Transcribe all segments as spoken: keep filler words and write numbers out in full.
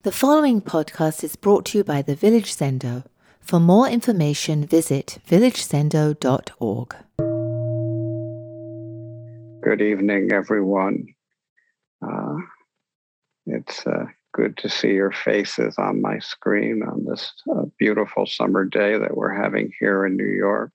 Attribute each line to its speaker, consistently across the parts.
Speaker 1: The following podcast is brought to you by the Village Zendo. For more information, visit village zendo dot org.
Speaker 2: Good evening, everyone. Uh, it's uh, good to see your faces on my screen on this uh, beautiful summer day that we're having here in New York.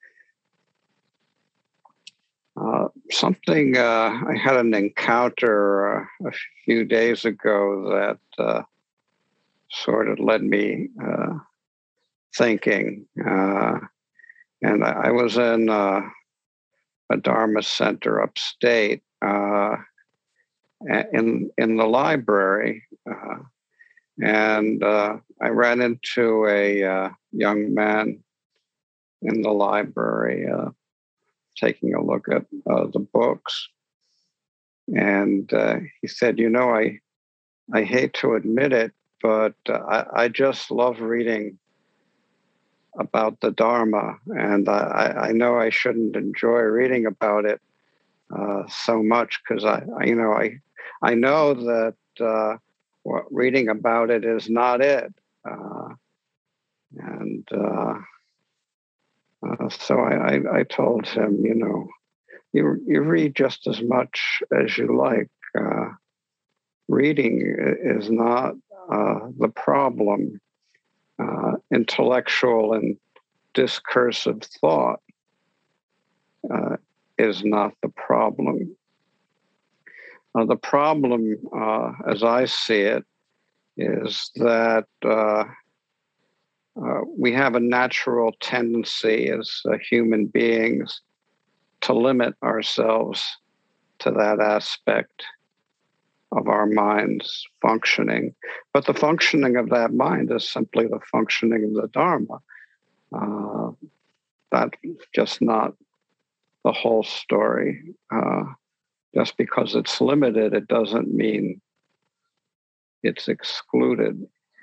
Speaker 2: Uh, something, uh, I had an encounter uh, a few days ago that uh, sort of led me uh, thinking. Uh, and I, I was in uh, a Dharma center upstate, uh, in in the library, uh, and uh, I ran into a uh, young man in the library uh, taking a look at uh, the books, and uh, he said, "You know, I I hate to admit it, but uh, I, I just love reading about the Dharma, and I, I know I shouldn't enjoy reading about it uh, so much because I, I, you know, I I know that." Uh, Well, reading about it is not it. Uh, and uh, uh, so I, I, I told him, you know, you, you read just as much as you like. Uh, reading is not uh, the problem. Uh, intellectual and discursive thought uh, is not the problem. Uh, the problem, uh, as I see it, is that uh, Uh, we have a natural tendency as uh, human beings to limit ourselves to that aspect of our minds functioning. But the functioning of that mind is simply the functioning of the Dharma. Uh, that's just not the whole story. Uh, just because it's limited, it doesn't mean it's excluded.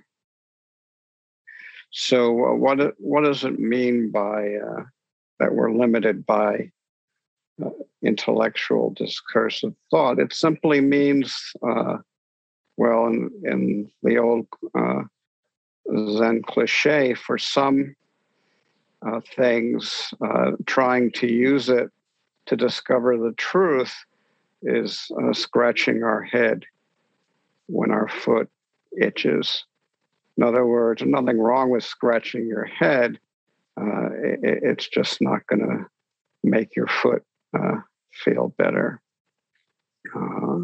Speaker 2: So, uh, what what does it mean by uh, that we're limited by uh, intellectual discursive thought? It simply means, uh, well, in, in the old uh, Zen cliche, for some uh, things, uh, trying to use it to discover the truth is uh, scratching our head when our foot itches. In other words, nothing wrong with scratching your head. Uh, it, it's just not going to make your foot uh, feel better. Uh,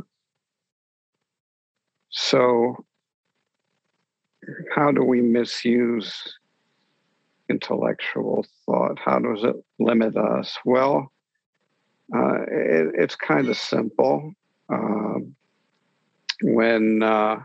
Speaker 2: so, how do we misuse intellectual thought? How does it limit us? Well, uh, it, it's kind of simple. Uh, when uh,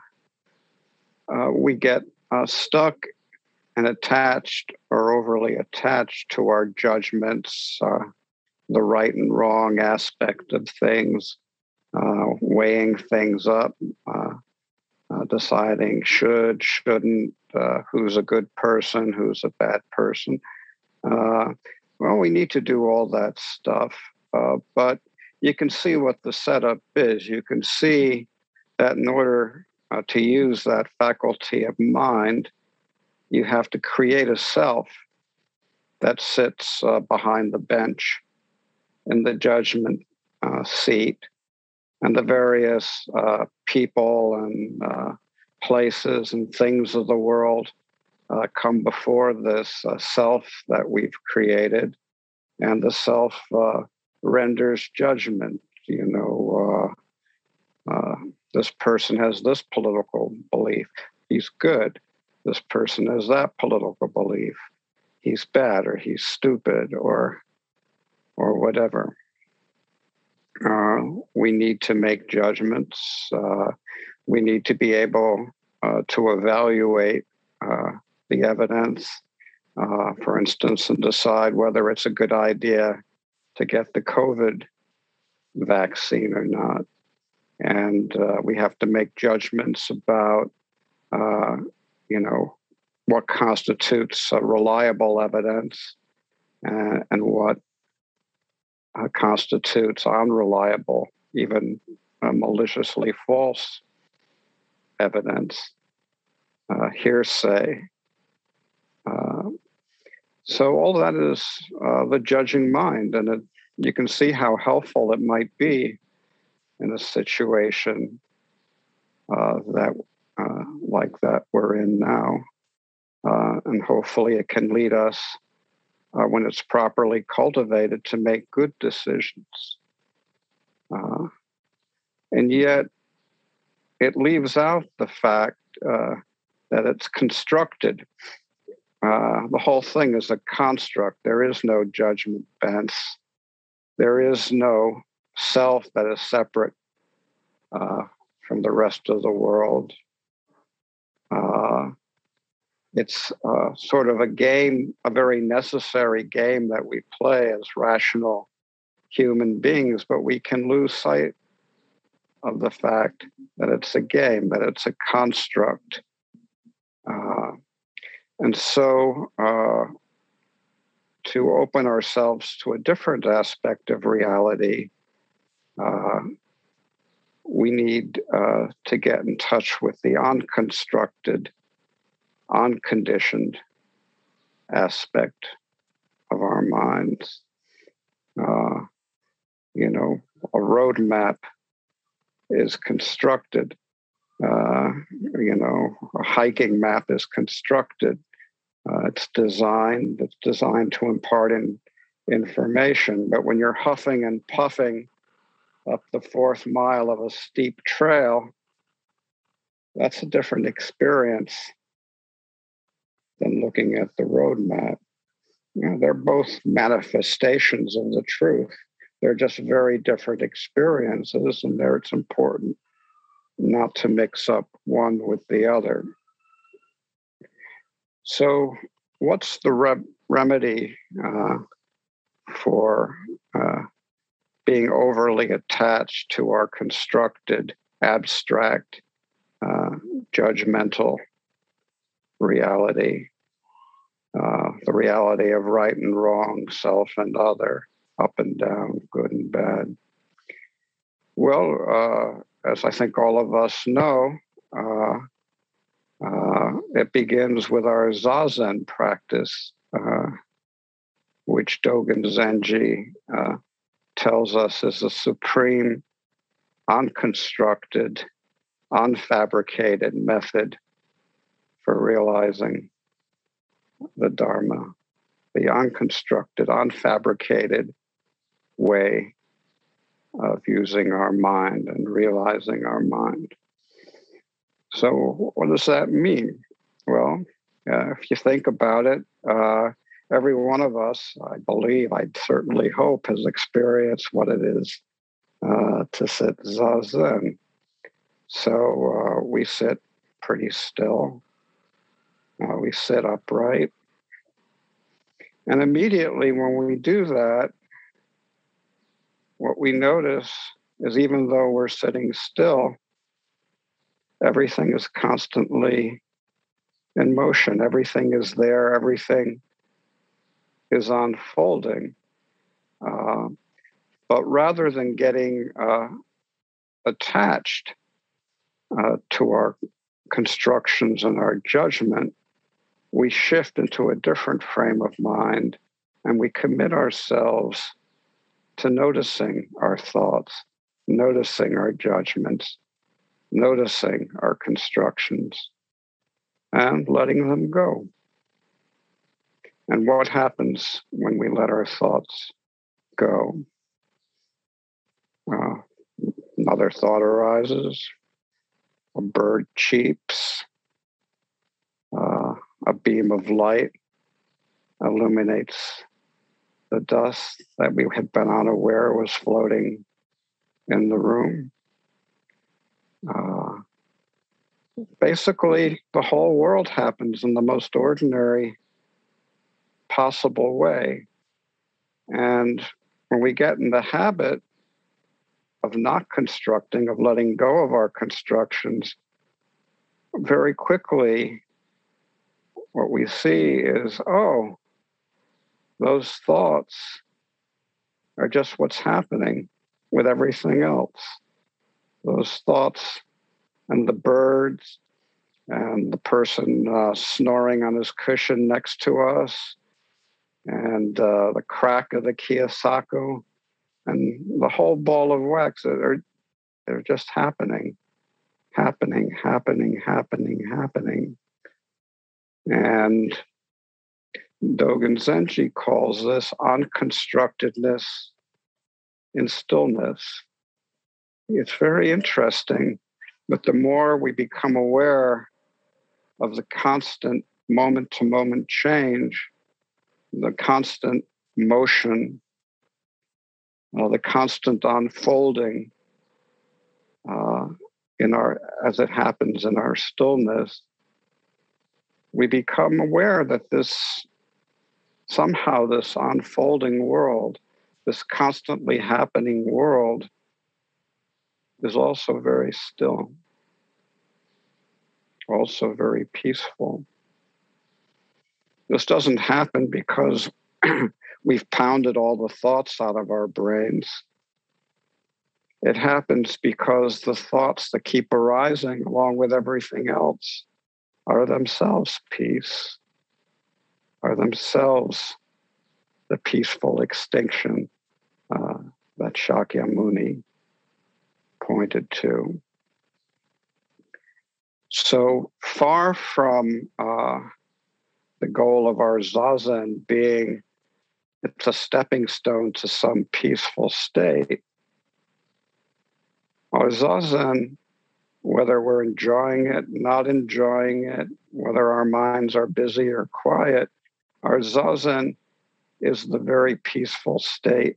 Speaker 2: uh, we get uh, stuck and attached or overly attached to our judgments, uh, the right and wrong aspect of things, uh, weighing things up, uh, uh, deciding should, shouldn't, uh, who's a good person, who's a bad person. Uh, well, we need to do all that stuff, uh, but you can see what the setup is. You can see that in order uh, to use that faculty of mind, you have to create a self that sits uh, behind the bench in the judgment uh, seat, and the various uh, people and uh, places and things of the world uh, come before this uh, self that we've created, and the self uh, renders judgment. You know, uh, uh, this person has this political belief. He's good. This person has that political belief. He's bad, or he's stupid, or or whatever. Uh, we need to make judgments. Uh, we need to be able uh, to evaluate uh, the evidence, uh, for instance, and decide whether it's a good idea to get the COVID vaccine or not. And uh, we have to make judgments about, uh, you know, what constitutes uh, reliable evidence uh, and what uh, constitutes unreliable, even uh, maliciously false evidence. uh, hearsay. Uh, so all that is uh, the judging mind, and it, you can see how helpful it might be in a situation uh, that uh, like that we're in now. Uh, and hopefully it can lead us, uh, when it's properly cultivated, to make good decisions. Uh, and yet it leaves out the fact uh, that it's constructed. Uh, the whole thing is a construct. There is no judgment bench. There is no self that is separate uh, from the rest of the world. Uh, it's uh, sort of a game, a very necessary game that we play as rational human beings, but we can lose sight of the fact that it's a game, that it's a construct. Uh, and so uh, to open ourselves to a different aspect of reality, uh, we need uh, to get in touch with the unconstructed, unconditioned aspect of our minds. Uh, you know, a roadmap is constructed. Uh, you know, a hiking map is constructed. Uh, it's designed. It's designed to impart in, information. But when you're huffing and puffing up the fourth mile of a steep trail, that's a different experience than looking at the roadmap. You know, they're both manifestations of the truth. They're just very different experiences, and there it's important not to mix up one with the other. So, what's the re- remedy uh, for uh, being overly attached to our constructed, abstract, uh, judgmental reality? Uh, the reality of right and wrong, self and other, up and down, good and bad. Well, uh, as I think all of us know, uh, uh, it begins with our Zazen practice, uh, which Dogen Zenji uh, tells us is a supreme, unconstructed, unfabricated method for realizing the Dharma, the unconstructed, unfabricated way of using our mind and realizing our mind. So what does that mean? Well, uh, if you think about it, uh, every one of us, I believe, I certainly hope, has experienced what it is uh, to sit zazen. So uh, we sit pretty still. Uh, we sit upright. And immediately when we do that, what we notice is even though we're sitting still, everything is constantly in motion. Everything is there. Everything is unfolding. Uh, but rather than getting uh, attached uh, to our constructions and our judgment, we shift into a different frame of mind and we commit ourselves to noticing our thoughts, noticing our judgments, noticing our constructions, and letting them go. And what happens when we let our thoughts go? Uh, another thought arises, a bird cheeps, uh, a beam of light illuminates the dust that we had been unaware was floating in the room. Uh, basically, the whole world happens in the most ordinary possible way. And when we get in the habit of not constructing, of letting go of our constructions, very quickly what we see is, oh, those thoughts are just what's happening with everything else. Those thoughts and the birds and the person uh, snoring on his cushion next to us, and uh, the crack of the Kiyosaku, and the whole ball of wax. They're, they're just happening, happening, happening, happening, happening. And Dogen Zenji calls this unconstructedness in stillness. It's very interesting, but the more we become aware of the constant moment-to-moment change, the constant motion, uh, the constant unfolding uh, in our, as it happens in our stillness, we become aware that this, somehow this unfolding world, this constantly happening world, is also very still, also very peaceful. This doesn't happen because we've pounded all the thoughts out of our brains. It happens because the thoughts that keep arising, along with everything else, are themselves peace, are themselves the peaceful extinction uh, that Shakyamuni pointed to. So far from uh, the goal of our Zazen being it's a stepping stone to some peaceful state, our Zazen, whether we're enjoying it, not enjoying it, whether our minds are busy or quiet, our Zazen is the very peaceful state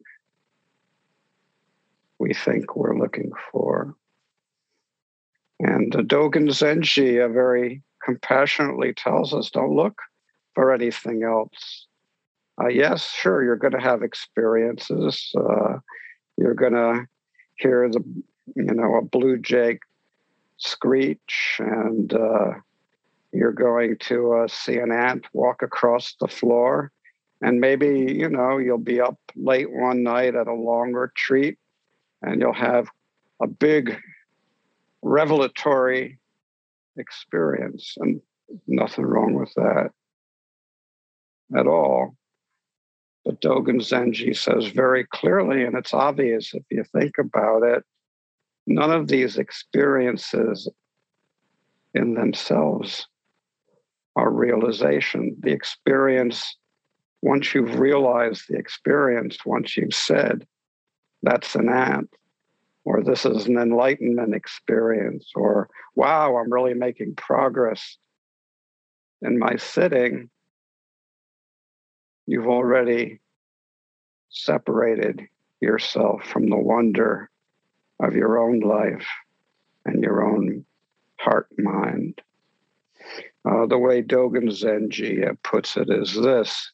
Speaker 2: we think we're looking for. And the Dogen Zenji uh, very compassionately tells us, don't look for anything else. Uh, yes, sure, you're going to have experiences. Uh, you're going to hear the, you know, a blue jay screech, and uh, you're going to uh, see an ant walk across the floor. And maybe, you know, you'll be up late one night at a long retreat, and you'll have a big revelatory experience, and nothing wrong with that at all. But Dogen Zenji says very clearly, and it's obvious if you think about it, none of these experiences in themselves are realization. The experience, once you've realized the experience, once you've said, that's an ant, or this is an enlightenment experience, or wow, I'm really making progress in my sitting, you've already separated yourself from the wonder of your own life and your own heart mind. Uh, the way Dogen Zenji uh, puts it is this.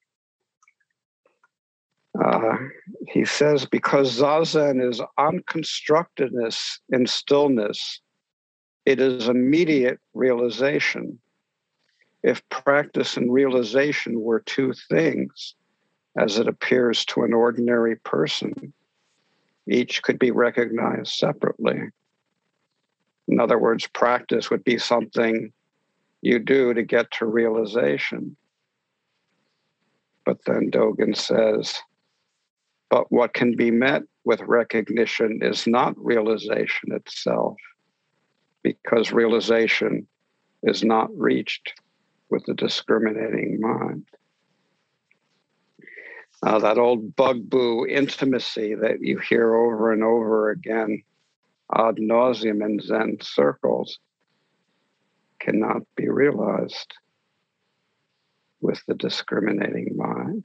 Speaker 2: Uh, he says, because Zazen is unconstructedness in stillness, it is immediate realization. If practice and realization were two things, as it appears to an ordinary person, each could be recognized separately. In other words, practice would be something you do to get to realization. But then Dogen says, but what can be met with recognition is not realization itself, because realization is not reached with the discriminating mind. Uh, that old bugaboo intimacy that you hear over and over again ad nauseum in Zen circles cannot be realized with the discriminating mind.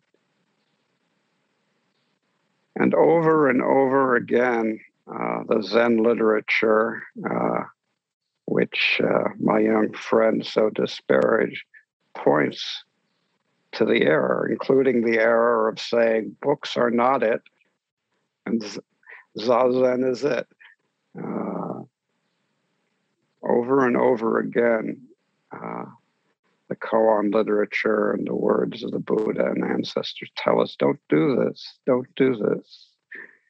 Speaker 2: And over and over again, uh, the Zen literature, uh, which uh, my young friend so disparaged, points to the error, including the error of saying books are not it, and Zazen is it. Uh, over and over again, uh, the koan literature and the words of the Buddha and ancestors tell us, don't do this, don't do this.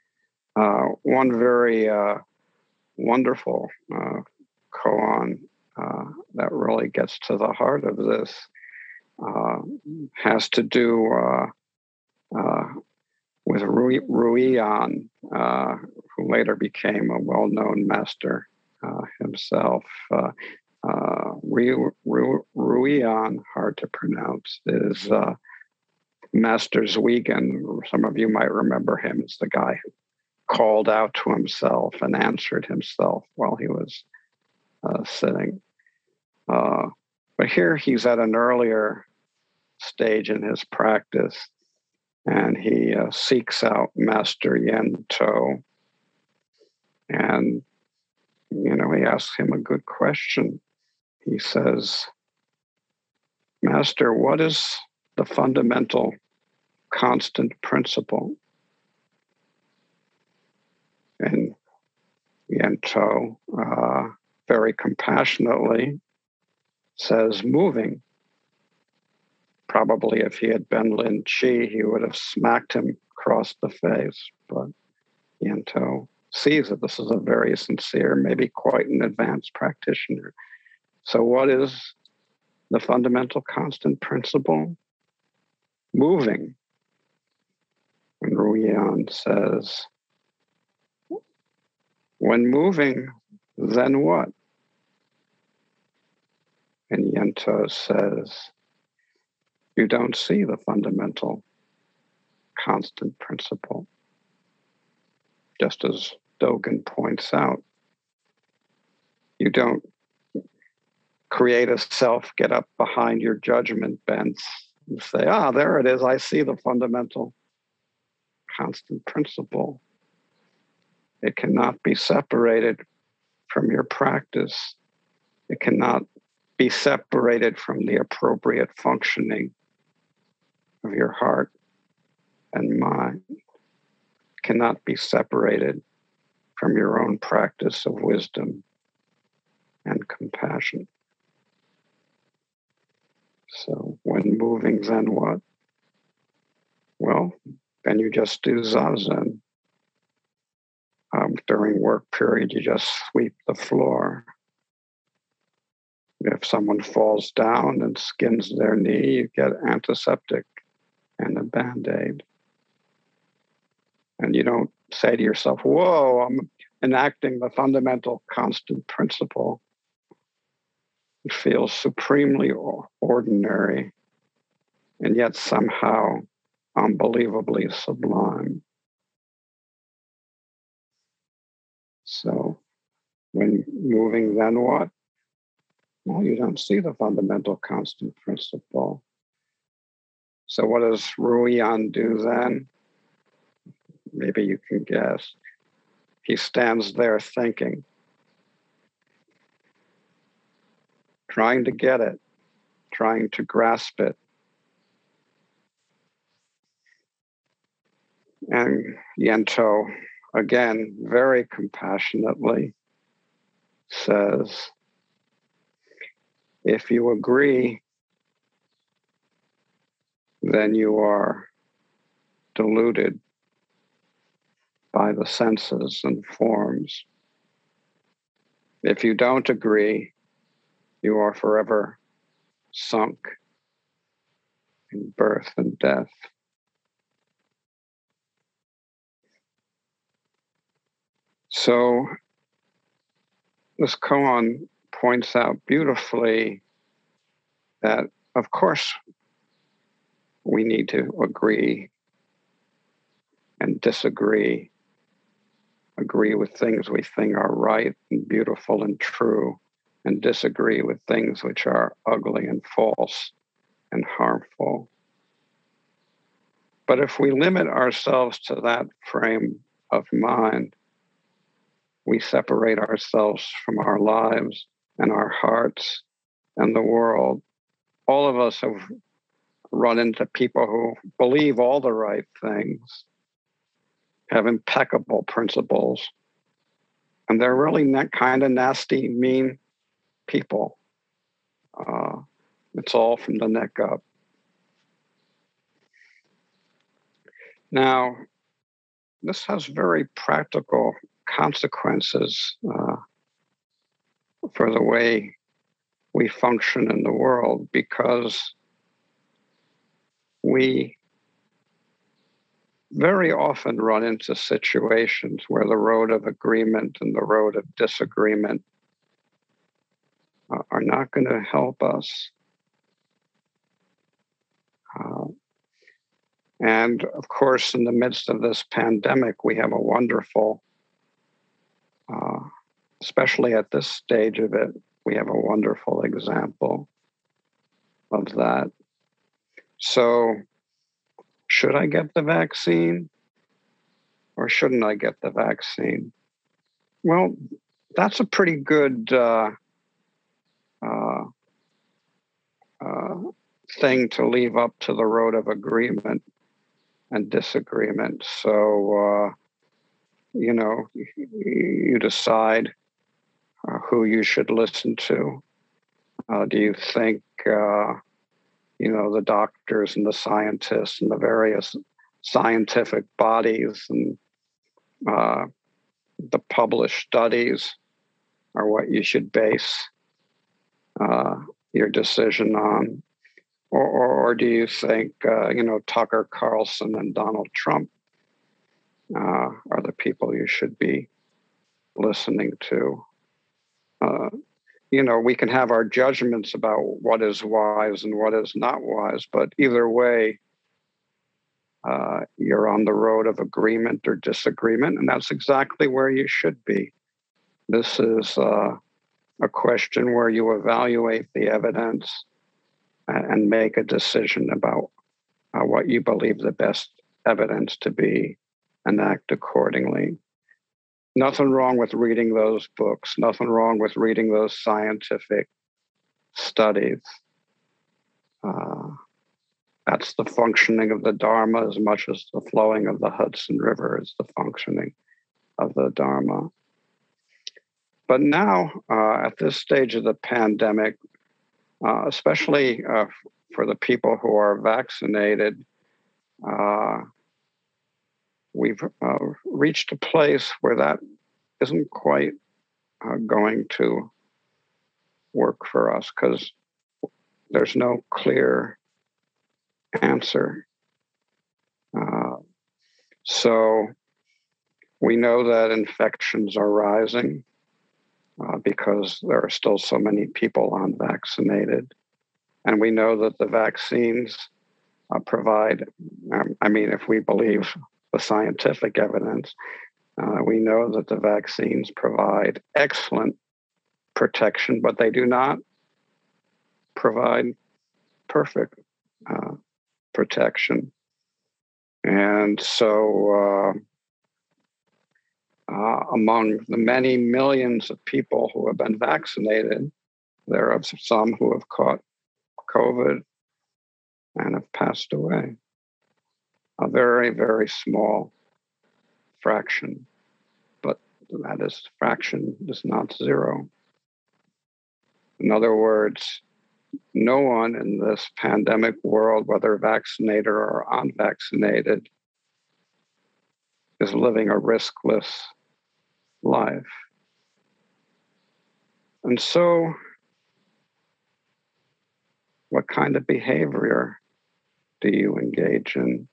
Speaker 2: Uh, one very uh, wonderful uh, koan uh, that really gets to the heart of this uh, has to do uh, uh, with Rui, Ruiyan, uh, who later became a well-known master uh, himself. Uh, uh, Ru, Ru, Ruiyan, hard to pronounce, is uh, Master Zwegan. Some of you might remember him as the guy who called out to himself and answered himself while he was uh, sitting. Uh, but here he's at an earlier stage in his practice, and he uh, seeks out Master Yen To. And, you know, he asks him a good question. He says, Master, what is the fundamental constant principle? And Yen To, uh, very compassionately, says, moving. Probably if he had been Lin Chi, he would have smacked him across the face. But Yen To sees that this is a very sincere, maybe quite an advanced practitioner. So what is the fundamental constant principle? Moving. And Ruiyan says, when moving, then what? And Yen To says, you don't see the fundamental constant principle. Just as Dogen points out, you don't create a self, get up behind your judgment bench and say, ah, there it is, I see the fundamental constant principle. It cannot be separated from your practice. It cannot be separated from the appropriate functioning of your heart and mind. It cannot be separated from your own practice of wisdom and compassion. So when moving, then what? Well, then you just do zazen. Um, during work period, you just sweep the floor. If someone falls down and skins their knee, you get antiseptic and a Band-Aid. And you don't say to yourself, whoa, I'm enacting the fundamental constant principle. It feels supremely ordinary and yet somehow unbelievably sublime. So when moving, then what? Well, you don't see the fundamental constant principle. So what does Ruiyan do then? Maybe you can guess. He stands there thinking, trying to get it, trying to grasp it. And Yen To, again, very compassionately says, if you agree, then you are deluded by the senses and forms. If you don't agree, you are forever sunk in birth and death. So this koan points out beautifully that, of course, we need to agree and disagree, agree with things we think are right and beautiful and true, and disagree with things which are ugly and false and harmful. But if we limit ourselves to that frame of mind, we separate ourselves from our lives and our hearts and the world. All of us have run into people who believe all the right things, have impeccable principles, and they're really not kind of nasty, mean people. Uh, it's all from the neck up. Now, this has very practical consequences uh, for the way we function in the world, because we very often run into situations where the road of agreement and the road of disagreement uh, are not going to help us. Uh, and of course, in the midst of this pandemic, we have a wonderful, uh, especially at this stage of it, we have a wonderful example of that. So, should I get the vaccine or shouldn't I get the vaccine? Well, that's a pretty good uh, uh, uh, thing to leave up to the road of agreement and disagreement. So, uh, you know, you decide uh, who you should listen to. Uh, do you think, uh, you know, the doctors and the scientists and the various scientific bodies and uh, the published studies are what you should base uh, your decision on? Or, or, or do you think, uh, you know, Tucker Carlson and Donald Trump uh, are the people you should be listening to? Uh, you know, we can have our judgments about what is wise and what is not wise, but either way, uh, you're on the road of agreement or disagreement, and that's exactly where you should be. This is uh, a question where you evaluate the evidence and make a decision about uh, what you believe the best evidence to be and act accordingly. Nothing wrong with reading those books, nothing wrong with reading those scientific studies. Uh, that's the functioning of the Dharma as much as the flowing of the Hudson River is the functioning of the Dharma. But now, uh, at this stage of the pandemic, uh, especially uh, for the people who are vaccinated, uh, we've uh, reached a place where that isn't quite uh, going to work for us, because there's no clear answer. Uh, so we know that infections are rising uh, because there are still so many people unvaccinated. And we know that the vaccines uh, provide, um, I mean, if we believe the scientific evidence, uh, we know that the vaccines provide excellent protection, but they do not provide perfect uh, protection. And so, uh, uh, among the many millions of people who have been vaccinated, there are some who have caught COVID and have passed away. A very, very small fraction, but that is fraction is not zero. In other words, no one in this pandemic world, whether vaccinated or unvaccinated, is living a riskless life. And so, what kind of behavior do you engage in?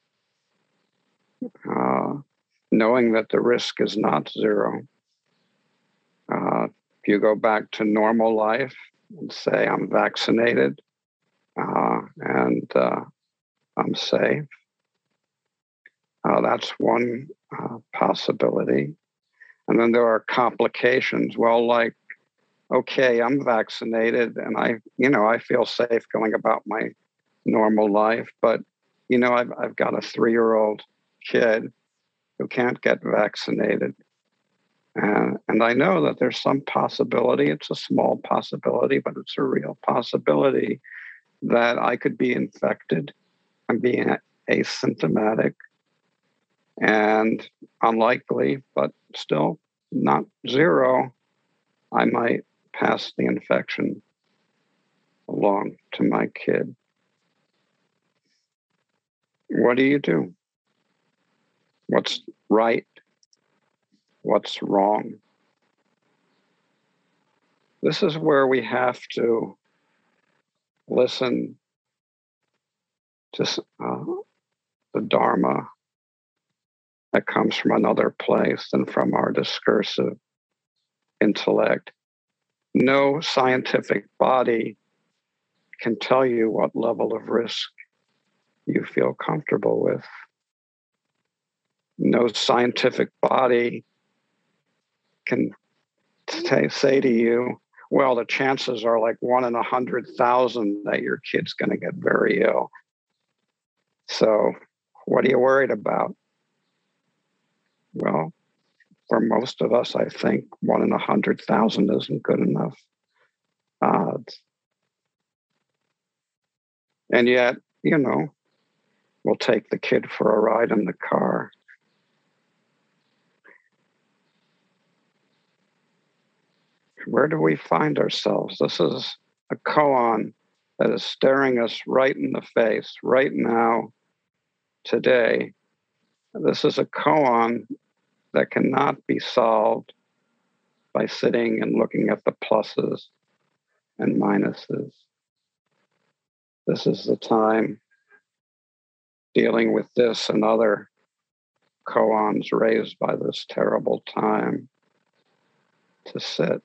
Speaker 2: Uh, knowing that the risk is not zero. Uh, if you go back to normal life and say, I'm vaccinated uh, and uh, I'm safe, uh, that's one uh, possibility. And then there are complications. Well, like, okay, I'm vaccinated and I, you know, I feel safe going about my normal life, but, you know, I've, I've got a three-year-old kid who can't get vaccinated. And, and I know that there's some possibility, it's a small possibility, but it's a real possibility that I could be infected and be asymptomatic and unlikely, but still not zero. I might pass the infection along to my kid. What do you do? What's right? What's wrong? this is where we have to listen to uh, the Dharma that comes from another place than from our discursive intellect. No scientific body can tell you what level of risk you feel comfortable with. No scientific body can t- say to you, well, the chances are like one in a hundred thousand that your kid's going to get very ill. So what are you worried about? Well, for most of us, I think one in a hundred thousand isn't good enough odds. And yet, you know, we'll take the kid for a ride in the car. Where do we find ourselves? This is a koan that is staring us right in the face right now, today. This is a koan that cannot be solved by sitting and looking at the pluses and minuses. This is the time dealing with this and other koans raised by this terrible time to sit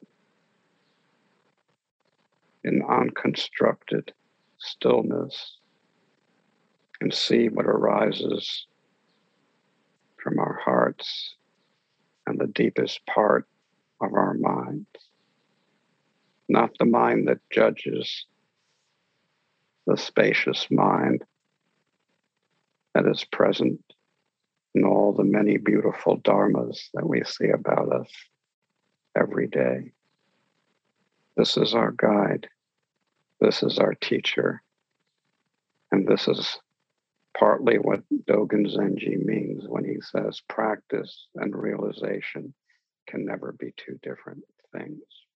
Speaker 2: in unconstructed stillness and see what arises from our hearts and the deepest part of our minds. Not the mind that judges, the spacious mind that is present in all the many beautiful dharmas that we see about us every day. This is our guide. This is our teacher. And this is partly what Dogen Zenji means when he says practice and realization can never be two different things.